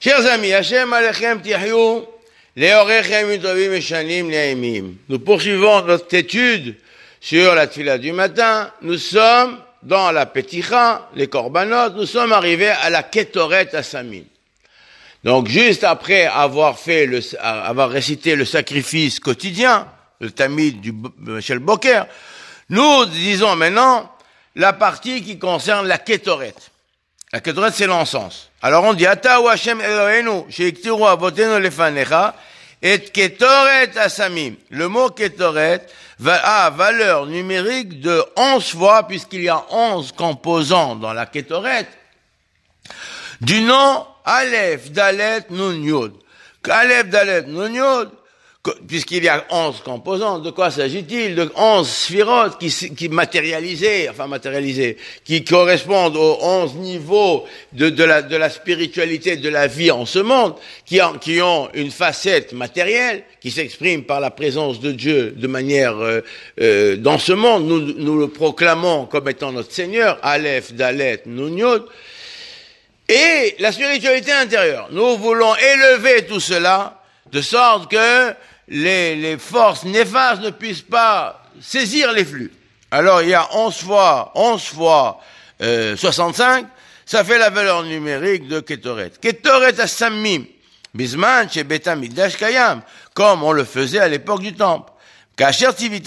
Chers amis, Hashem alechem tihyou, leorechem utovim eshanim le'emim. Nous poursuivons notre étude sur la tefila du matin. Nous sommes dans la Peticha, les korbanot, nous sommes arrivés à la Ketoret Asamim. Donc, juste après avoir récité le sacrifice quotidien, le tamid du Shel Boker, nous disons maintenant la partie qui concerne la Ketoret. La Ketoret, c'est l'encens. Alors on dit, Ata ou Hashem Eloheinu, sheiktiru avotenu lefanecha, et Ketoret Asamim. Le mot Ketoret a valeur numérique de 11 fois, puisqu'il y a 11 composants dans la Ketoret, du nom Aleph, Dalet, Nun, Yod. Aleph, Dalet, Nun, Yod, puisqu'il y a 11 composants, de quoi s'agit-il? De 11 sphirotes qui matérialisées, qui correspondent aux 11 niveaux de la spiritualité de la vie en ce monde, qui ont une facette matérielle, qui s'exprime par la présence de Dieu de manière, dans ce monde. Nous le proclamons comme étant notre Seigneur, Aleph, Dalet, Nun, Yod. Et la spiritualité intérieure. Nous voulons élever tout cela, de sorte que les forces néfastes ne puissent pas saisir les flux. Alors, il y a 11 fois 65, ça fait la valeur numérique de Ketoret. Ketoret Asamim, Bisman, chez Beta Mikdash Kayam, comme on le faisait à l'époque du temple. Ainsi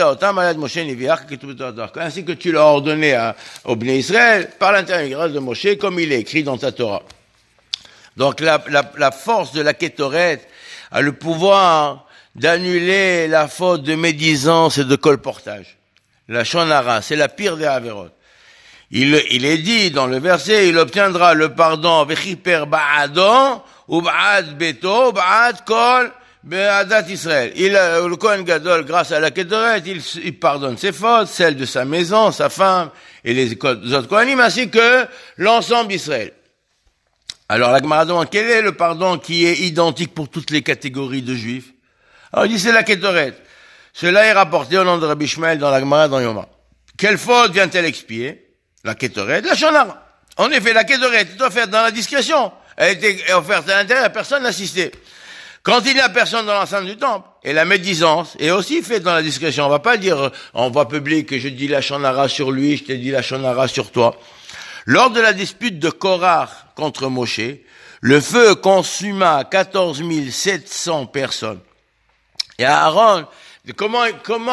que tu l'as ordonné au Bnei Israël, par l'intermédiaire de Moshe, comme il est écrit dans ta Torah. Donc, la force de la Ketoret a le pouvoir d'annuler la faute de médisance et de colportage. La shonara, c'est la pire des avérotes. Il est dit dans le verset, il obtiendra le pardon vechiper ba'adon ou ba'ad beto ba'ad kol be'adat Israël. Le Kohen Gadol, grâce à la Ketoret, il pardonne ses fautes, celles de sa maison, sa femme et les autres Kohanim, ainsi que l'ensemble d'Israël. Alors la Gemara demande, quel est le pardon qui est identique pour toutes les catégories de juifs? Alors il dit, c'est la Ketoret. Cela est rapporté au nom de Rabbi Shmuel dans la Gemara dans Yoma. Quelle faute vient-elle expier? La Ketoret, la shonara. En effet, la Ketoret est offerte dans la discrétion. Elle était offerte à l'intérieur, personne n'assistait. Quand il n'y a personne dans l'enceinte du temple, et la médisance est aussi faite dans la discrétion. On va pas dire en voie publique que je dis la shonara sur lui, je te dis la shonara sur toi. Lors de la dispute de Korach contre Moshe, le feu consuma 14 700 personnes. Et Aaron, comment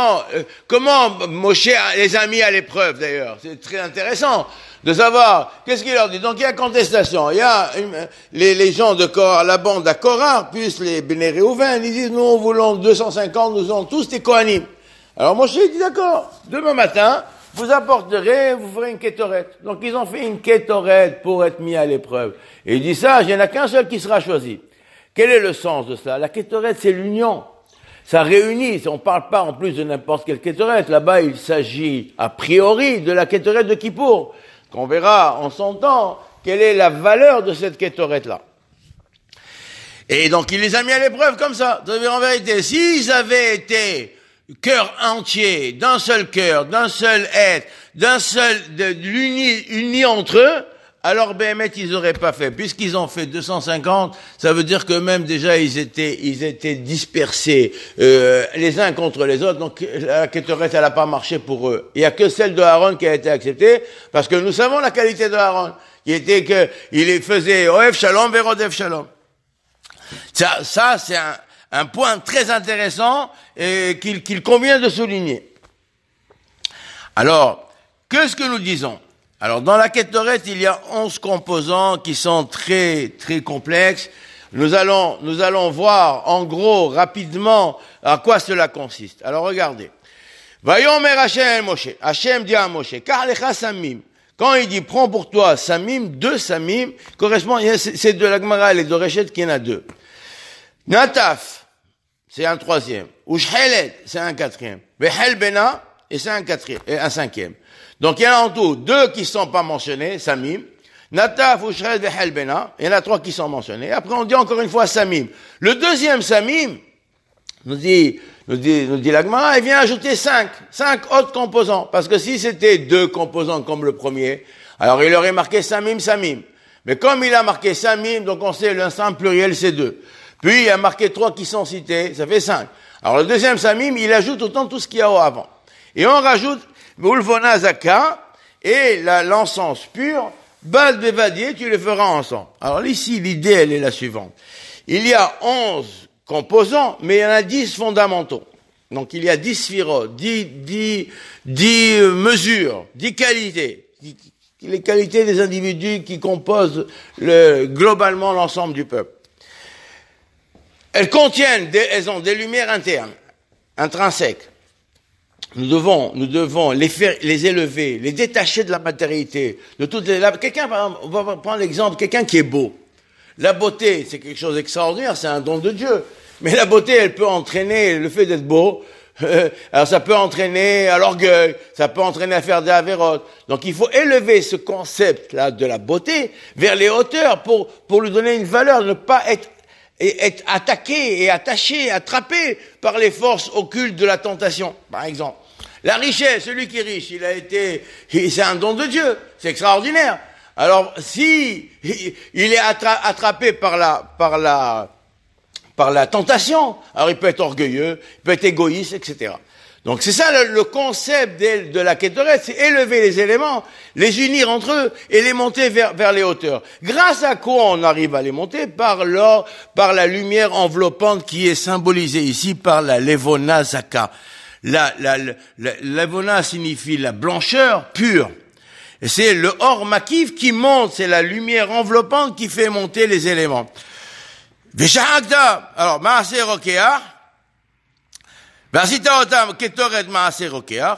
Moshe les a mis à l'épreuve d'ailleurs? C'est très intéressant de savoir qu'est-ce qu'il leur dit. Donc il y a contestation. Il y a les gens de Korach, la bande à Korach, plus les Bnei Réhouven, ils disent nous on voulons 250, nous avons tous des Kohanim. Alors Moshe dit d'accord, demain matin, vous ferez une Ketoret. Donc ils ont fait une Ketoret pour être mis à l'épreuve. Et il dit ça, il n'y en a qu'un seul qui sera choisi. Quel est le sens de cela? La Ketoret, c'est l'union. Ça réunit, on ne parle pas en plus de n'importe quelle Ketoret. Là-bas, il s'agit a priori de la Ketoret de Kippour. Qu'on verra en son temps quelle est la valeur de cette Ketoret-là. Et donc il les a mis à l'épreuve comme ça. C'est-à-dire, en vérité, s'ils avaient été cœur entier, d'un seul cœur, d'un seul être, unis entre eux, alors Béhémet, ils auraient pas fait. Puisqu'ils ont fait 250, ça veut dire que même déjà, ils étaient dispersés, les uns contre les autres. Donc, la Ketoret, elle a pas marché pour eux. Il y a que celle de Aaron qui a été acceptée, parce que nous savons la qualité de Aaron, qui était que, il faisait Oev Shalom, Verodev Shalom. Ça, c'est un point très intéressant, qu'il convient de souligner. Alors, qu'est-ce que nous disons? Alors, dans la Ketoret, il y a 11 composants qui sont très, très complexes. Nous allons voir, en gros, rapidement, à quoi cela consiste. Alors, regardez. Vayomer Hashem Moshe. Hashem dit à Moshe, Kar lecha samim. Quand il dit, prends pour toi samim, 2 samim, correspond, c'est de la Gemara, les Doreshet, qu'il y en a 2. Nataf, c'est un 3e. Ushhelet, c'est un 4e. Vehel Bena, et c'est un 5e. Donc, il y en a en tout 2 qui sont pas mentionnés, Samim. Nataf, Ushred, Vehel Bena. Il y en a 3 qui sont mentionnés. Après, on dit encore une fois Samim. Le 2e Samim, nous dit la Gemara, il vient ajouter 5 autres composants. Parce que si c'était 2 composants comme le premier, alors il aurait marqué Samim. Mais comme il a marqué samim, donc on sait l'ensemble pluriel c'est 2. Puis il a marqué 3 qui sont cités, ça fait 5. Alors le deuxième samim, il ajoute autant tout ce qu'il y a avant. Et on rajoute ulvona zaka et l'encens pur, bal bevadier, tu les feras ensemble. Alors ici, l'idée, elle est la suivante. Il y a 11 composants, mais il y en a 10 fondamentaux. Donc il y a 10 sphirotes, 10 mesures, 10 qualités. Les qualités des individus qui composent globalement l'ensemble du peuple. Elles ont des lumières internes, intrinsèques. Nous devons les élever, les détacher de la matérialité, de toutes quelqu'un, par exemple, on va prendre l'exemple, quelqu'un qui est beau. La beauté, c'est quelque chose d'extraordinaire, c'est un don de Dieu. Mais la beauté, elle peut entraîner le fait d'être beau. Alors ça peut entraîner à l'orgueil, ça peut entraîner à faire des avérotes. Donc il faut élever ce concept-là de la beauté vers les hauteurs pour lui donner une valeur, ne pas être attaqué et attaché, attrapé par les forces occultes de la tentation, par exemple. La richesse, celui qui est riche, c'est un don de Dieu, c'est extraordinaire. Alors, si il est attrapé par la tentation, alors il peut être orgueilleux, il peut être égoïste, etc. Donc c'est ça le concept de la Kétoret, c'est élever les éléments, les unir entre eux et les monter vers les hauteurs. Grâce à quoi on arrive à les monter? Par la lumière enveloppante qui est symbolisée ici par la Levona Zaka. La Levona signifie la blancheur pure. Et c'est le Or Makif qui monte, c'est la lumière enveloppante qui fait monter les éléments. Veshahagda, alors Maaseh Rokeach, Vasita Otam Ketoret Maaseh Rokeach,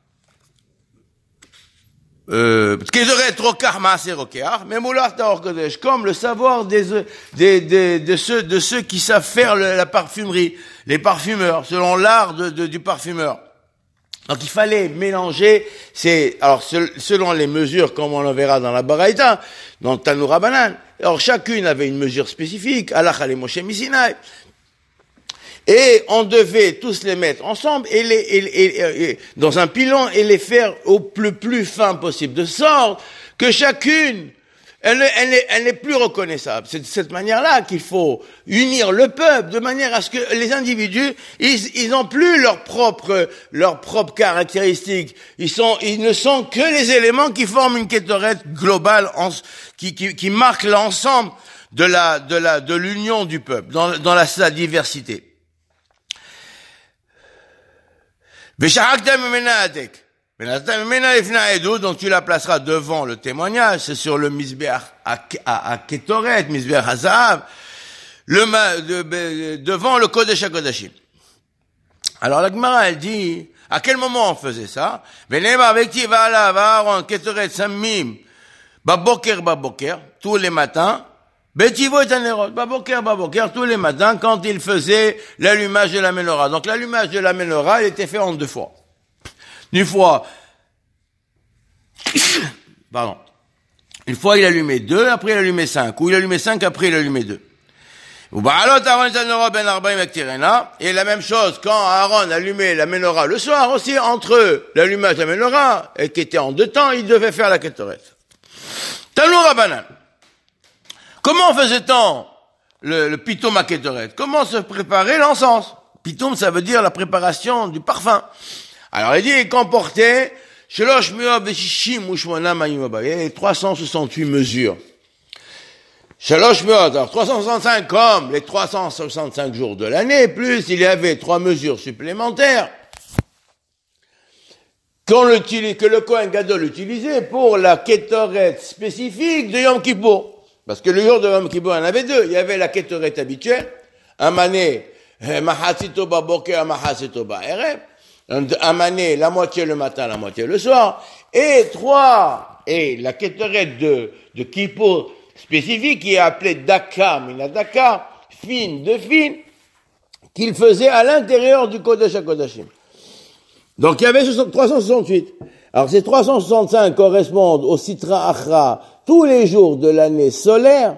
Ketoret Rokach Maaseh Rokeach, Memoular Taor Kodesh, comme le savoir de ceux qui savent faire la parfumerie, les parfumeurs, selon l'art du parfumeur. Donc il fallait mélanger selon les mesures, comme on le verra dans la Baraïta, dans le Tanour Rabbanan. Alors chacune avait une mesure spécifique, Halakha le Moshe Misinaï. Et on devait tous les mettre ensemble et dans un pilon et les faire au plus fin possible, de sorte que chacune, elle n'est plus reconnaissable. C'est de cette manière-là qu'il faut unir le peuple, de manière à ce que les individus, ils n'ont plus leurs propres caractéristiques. Ils ne sont que les éléments qui forment une kétoret globale, qui marque l'ensemble de l'union du peuple, dans sa diversité. Donc tu la placeras devant le témoignage, c'est sur le Mizbeach à Ketoret, Mizbeach Hazav, devant le Kodesh HaKodashim. Alors la Gemara, elle dit, à quel moment on faisait ça? Ketoret Samim, Baboker, tous les matins, Betivo et Tanerot, Baboker, tous les matins, quand il faisait l'allumage de la menorah. Donc l'allumage de la menorah, il était fait en 2 fois. Une fois, une fois il allumait 2, après il allumait 5, ou il allumait 5, après il allumait 2. Et la même chose, quand Aaron allumait la menorah le soir aussi, entre l'allumage de la menorah, et qui était en 2 temps, il devait faire la Ketoret. Tanour Rabbanan. Comment faisait-on le pitoum à Ketoret? Comment se préparait l'encens? Pitoum, ça veut dire la préparation du parfum. Alors il dit, il comportait 368 mesures. 365 comme les 365 jours de l'année, plus il y avait 3 mesures supplémentaires que le Kohen Gadol utilisait pour la Ketoret spécifique de Yom Kippour. Parce que le jour de Yom Kippour, il y en avait 2. Il y avait la Ketoret habituelle, un mané, Mahatzito Baboker, Mahatzito Ba'erev, un mané, la moitié le matin, la moitié le soir, et la Ketoret de Kippour spécifique, qui est appelée Daka, Minadaka, fine de fine, qu'il faisait à l'intérieur du Kodesh HaKodashim. Donc il y avait 368. Alors ces 365 correspondent au Sitra Achra, tous les jours de l'année solaire.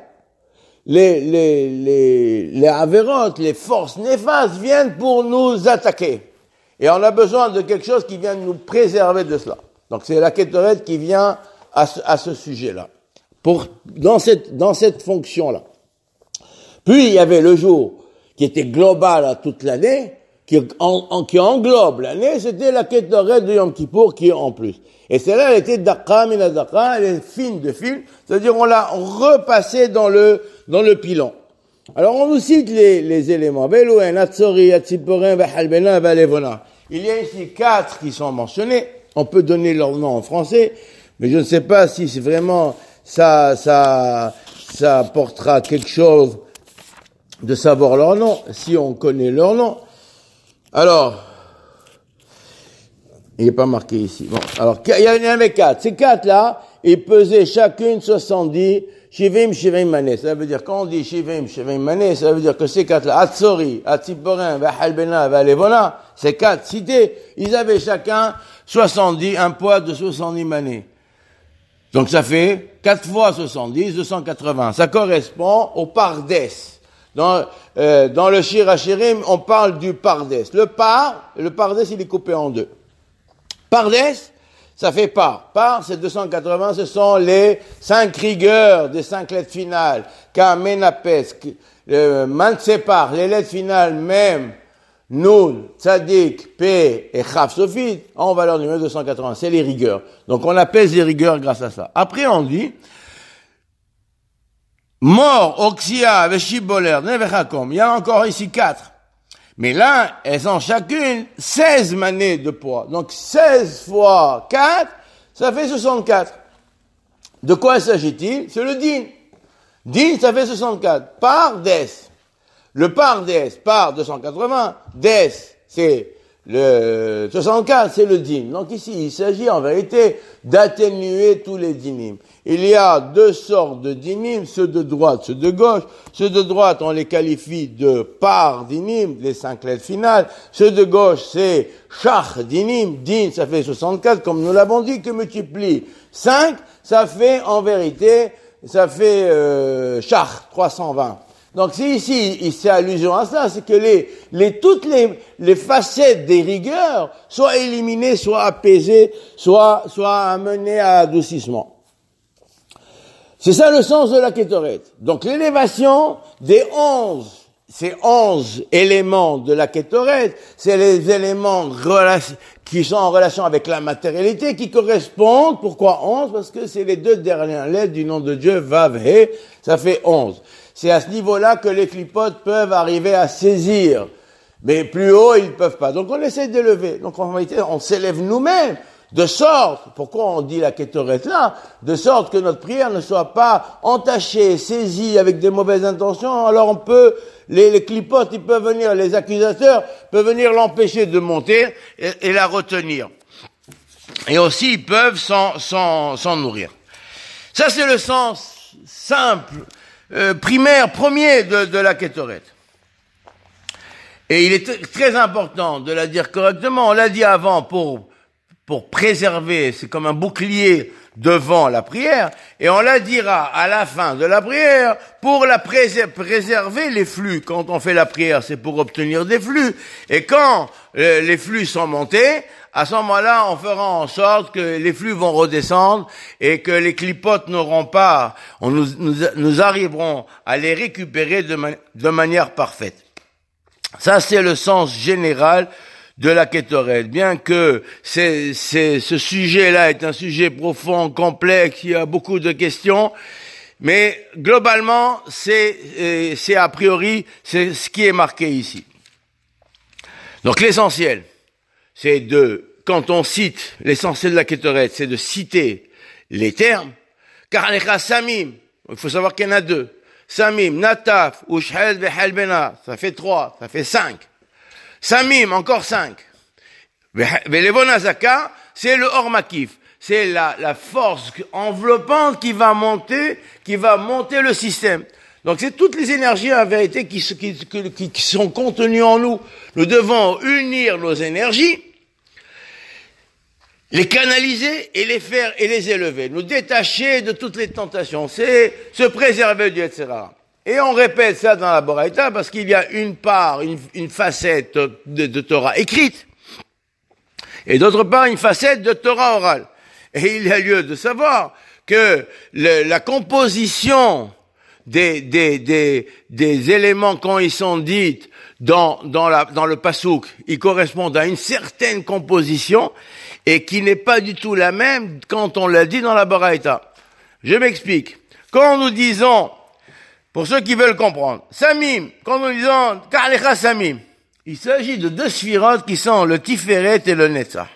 Les avérotes, les forces néfastes viennent pour nous attaquer. Et on a besoin de quelque chose qui vient nous préserver de cela. Donc c'est la Ketoret qui vient à ce sujet-là. dans cette fonction-là. Puis il y avait le jour qui était global à toute l'année, qui englobe l'année, c'était la Ketoret de Yom Kippour qui est en plus. Et celle-là, elle était Daqqa mina Daqqa, elle est fine de fil, c'est-à-dire on l'a repassé dans le pilon. Alors on nous cite les éléments. Belouen, Atzori, Atziporin, Halbena, Valevona. Il y a ici 4 qui sont mentionnés. On peut donner leur nom en français, mais je ne sais pas si c'est vraiment ça apportera quelque chose de savoir leur nom, si on connaît leur nom. Alors, il n'est pas marqué ici. Bon, alors, il y en avait 4. Ces 4-là, ils pesaient chacune 70, Shivim mané. Ça veut dire, quand on dit Shivim mané, ça veut dire que ces 4-là, Atzori, Atziporin, Vahalbena, Valevona, ces 4 cités, ils avaient chacun 70, un poids de 70 mané. Donc ça fait 4 fois 70, 280. Ça correspond au Pardes. Dans le Shir HaShirim, on parle du Pardes. Le Pardes, il est coupé en 2. Pardes, ça fait par. Par, c'est 280, ce sont les 5 rigueurs des 5 lettres finales. Kamenapes, Mansepar, les lettres finales même, Nun, Tzadik, P et Chaf Sofit, en valeur numéro 280. C'est les rigueurs. Donc on apaise les rigueurs grâce à ça. Après on dit, Mor, Oxia, Veshiboler, Nevechakom. Il y a encore ici 4. Mais là, elles ont chacune 16 manées de poids. Donc 16 fois 4, ça fait 64. De quoi s'agit-il? C'est le din. Din, ça fait 64. Par des. Le par des, par 280. Des, c'est le 64, c'est le din. Donc ici, il s'agit en vérité d'atténuer tous les dinim. Il y a 2 sortes de dinim, ceux de droite, ceux de gauche. Ceux de droite, on les qualifie de par dinim, les 5 lettres finales. Ceux de gauche, c'est shach dinim. Din, ça fait 64, comme nous l'avons dit, que multiplie 5, ça fait en vérité, ça fait shach, 320. Donc c'est ici, c'est allusion à ça, c'est que toutes les facettes des rigueurs soient éliminées, soient apaisées, soient amenées à adoucissement. C'est ça le sens de la Kétoret. Donc l'élévation des 11, ces 11 éléments de la Kétoret, c'est les éléments qui sont en relation avec la matérialité, qui correspondent, pourquoi 11? Parce que c'est les 2 dernières lettres du nom de Dieu, Vav, He, ça fait 11. C'est à ce niveau-là que les clipotes peuvent arriver à saisir. Mais plus haut, ils ne peuvent pas. Donc on essaie d'élever. Donc en réalité, on s'élève nous-mêmes. De sorte, pourquoi on dit la Kétoret là? De sorte que notre prière ne soit pas entachée, saisie avec des mauvaises intentions. Alors on peut, les clipotes, ils peuvent venir, les accusateurs peuvent venir l'empêcher de monter et la retenir. Et aussi, ils peuvent s'en nourrir. Ça, c'est le sens simple, primaire, premier de la Kétoret. Et il est très important de la dire correctement. On l'a dit avant pour préserver, c'est comme un bouclier devant la prière, et on la dira à la fin de la prière pour la préserver les flux. Quand on fait la prière, c'est pour obtenir des flux. Et quand les flux sont montés, à ce moment-là, on fera en sorte que les flux vont redescendre et que les clipotes n'auront pas, nous arriverons à les récupérer de manière parfaite. Ça, c'est le sens général de la Kétoret. Bien que ce sujet-là est un sujet profond, complexe, il y a beaucoup de questions, mais globalement, c'est a priori, c'est ce qui est marqué ici. Donc l'essentiel, c'est quand on cite l'essentiel de la Kétoret, c'est de citer les termes, car les samim, il faut savoir qu'il y en a 2. Samim, nataf, ushhel, vehalbena, ça fait 3, ça fait 5. Samim, encore 5. Velevona zaka, c'est le Ormakif. C'est la force enveloppante qui va monter le système. Donc c'est toutes les énergies en vérité qui sont contenues en nous. Nous devons unir nos énergies, les canaliser et les élever. Nous détacher de toutes les tentations. C'est se préserver du etc. Et on répète ça dans la Boraïta parce qu'il y a une part, une facette de Torah écrite, et d'autre part une facette de Torah orale. Et il y a lieu de savoir que la composition des éléments quand ils sont dits dans le pasouk, ils correspondent à une certaine composition et qui n'est pas du tout la même quand on l'a dit dans la Baraita. Je m'explique. Quand nous disons, pour ceux qui veulent comprendre, Samim, quand nous disons Ka'alecha Samim, il s'agit de deux sphirotes qui sont le Tiferet et le Netzach.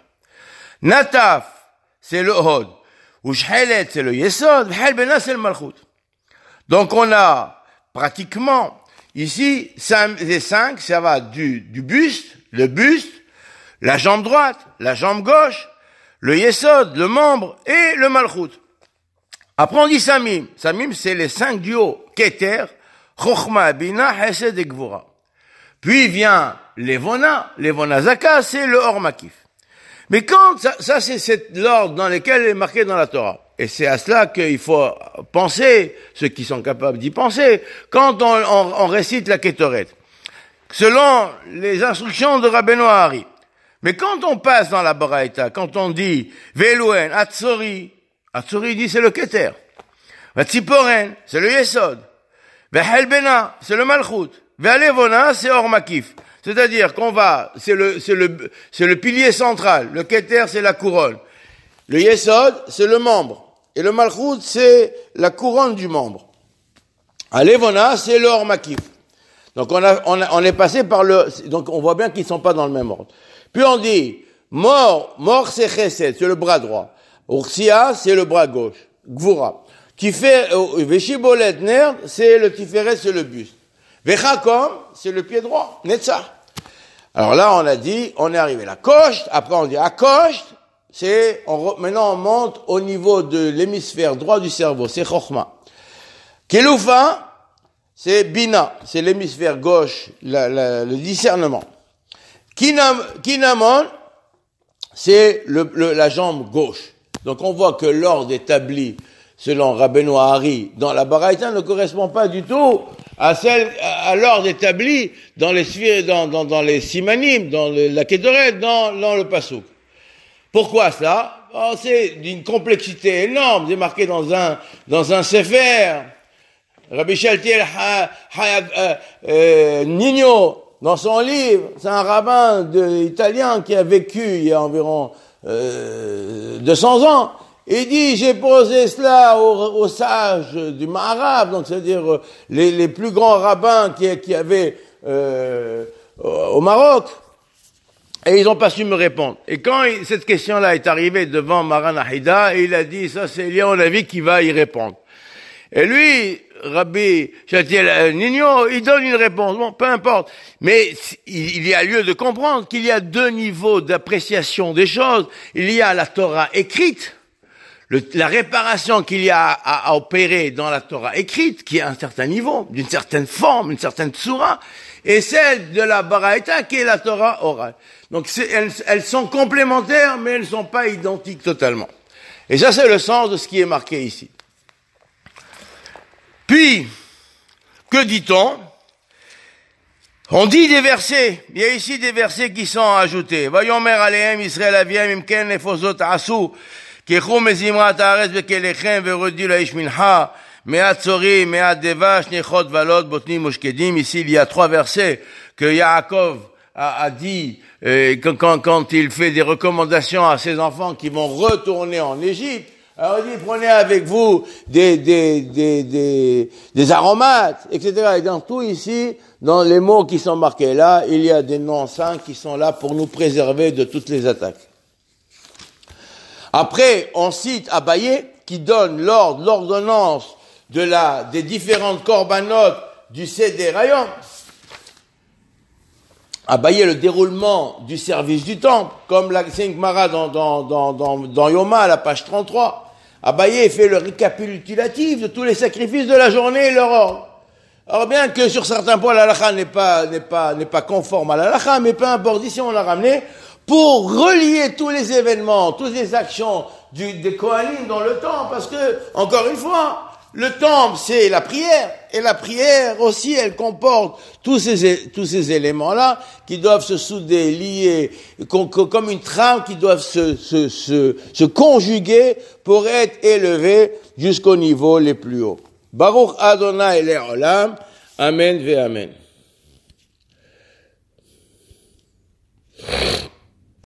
Nataf, c'est le Hod. Ou Shhelet, c'est le Yesod. B'hel Bena, c'est le Malchut. Donc on a pratiquement ici les 5, ça va du buste, le buste, la jambe droite, la jambe gauche, le Yesod, le membre et le Malchut. Après on dit Samim. Samim c'est les 5 du haut. Keter, Chochma, Bina, Hesed et Gvura. Puis vient Levona Zaka, c'est le Or Makif. Mais quand, ça c'est l'ordre dans lequel il est marqué dans la Torah. Et c'est à cela qu'il faut penser, ceux qui sont capables d'y penser, quand on récite la Ketoret. Selon les instructions de Rabbeinu Hari. Mais quand on passe dans la Baraita, quand on dit Velouen, Atzori dit c'est le Keter. Vatziporen, c'est le Yesod. Vehelbena, c'est le Malchut. Ve'alevona, c'est Or Makif. C'est-à-dire qu'on va, c'est le pilier central. Le Keter, c'est la couronne. Le Yesod, c'est le membre. Et le Malchut, c'est la couronne du membre. Alevona, c'est le Or Makif. Donc on est passé par donc on voit bien qu'ils sont pas dans le même ordre. Puis on dit, mort c'est Chesed, c'est le bras droit. Ursia, c'est le bras gauche. Gvura. Veshibolet Nerd, c'est le Tiferet, c'est le buste. Vechakom, c'est le pied droit. Netzach. Alors là, on a dit, on est arrivé à Kocht, après on dit à Kocht, maintenant on monte au niveau de l'hémisphère droit du cerveau, c'est Chochma. Keloufa, c'est Bina, c'est l'hémisphère gauche, le discernement. Kinamon, c'est la jambe gauche. Donc on voit que l'ordre établi selon Rabbeinu Hari dans la Baraita ne correspond pas du tout à l'ordre établi dans les simanim, dans la Ketoret, dans le Passouk. Pourquoi ça? C'est d'une complexité énorme, c'est marqué dans un sefer. Rabbi Shaltiel Nino, dans son livre, c'est un rabbin italien qui a vécu il y a environ 200 ans. Il dit, j'ai posé cela aux sages du Maharab, donc c'est-à-dire les plus grands rabbins qui avaient au Maroc, et ils n'ont pas su me répondre. Et quand cette question-là est arrivée devant Maran Ahida, il a dit, ça c'est Eliyahu Hanavi qui va y répondre. Et lui, Rabbi Shaltiel Nino, il donne une réponse. Bon, peu importe. Mais il y a lieu de comprendre qu'il y a deux niveaux d'appréciation des choses. Il y a la Torah écrite, la réparation qu'il y a à opérer dans la Torah écrite, qui est à un certain niveau, d'une certaine forme, une certaine tsura, et celle de la Baraita, qui est la Torah orale. Donc elles sont complémentaires, mais elles ne sont pas identiques totalement. Et ça, c'est le sens de ce qui est marqué ici. Puis, que dit-on? On dit des versets. Il y a ici des versets qui sont ajoutés. Vayomer alehem Israël aviem imken nefozot asu kechu mezimrat haaretz bekelechem verodi laish mincha me'at tzorim me'at devash nechot valot botnim ushkedim. Ici, il y a 3 versets que Yaakov a dit quand il fait des recommandations à ses enfants qui vont retourner en Égypte. Alors il dit, prenez avec vous des aromates, etc. Et dans tout ici, dans les mots qui sont marqués là, il y a des noms saints qui sont là pour nous préserver de toutes les attaques. Après, on cite Abaye, qui donne l'ordonnance des différentes corbanotes du Seder Hayom. Abaye le déroulement du service du temple, comme la Gemara dans Yoma, à la page 33. Abaye fait le récapitulatif de tous les sacrifices de la journée et leur ordre. Alors bien que sur certains points l'halakha n'est pas conforme à l'halakha, mais peu importe, ici on l'a ramené pour relier tous les événements, toutes les actions des Kohanim dans le temps, parce que, encore une fois, le temple, c'est la prière. Et la prière aussi, elle comporte tous ces éléments-là qui doivent se souder, lier, comme une trame qui doivent se conjuguer pour être élevés jusqu'au niveau les plus hauts. Baruch Adonai Le'olam. Amen ve Amen.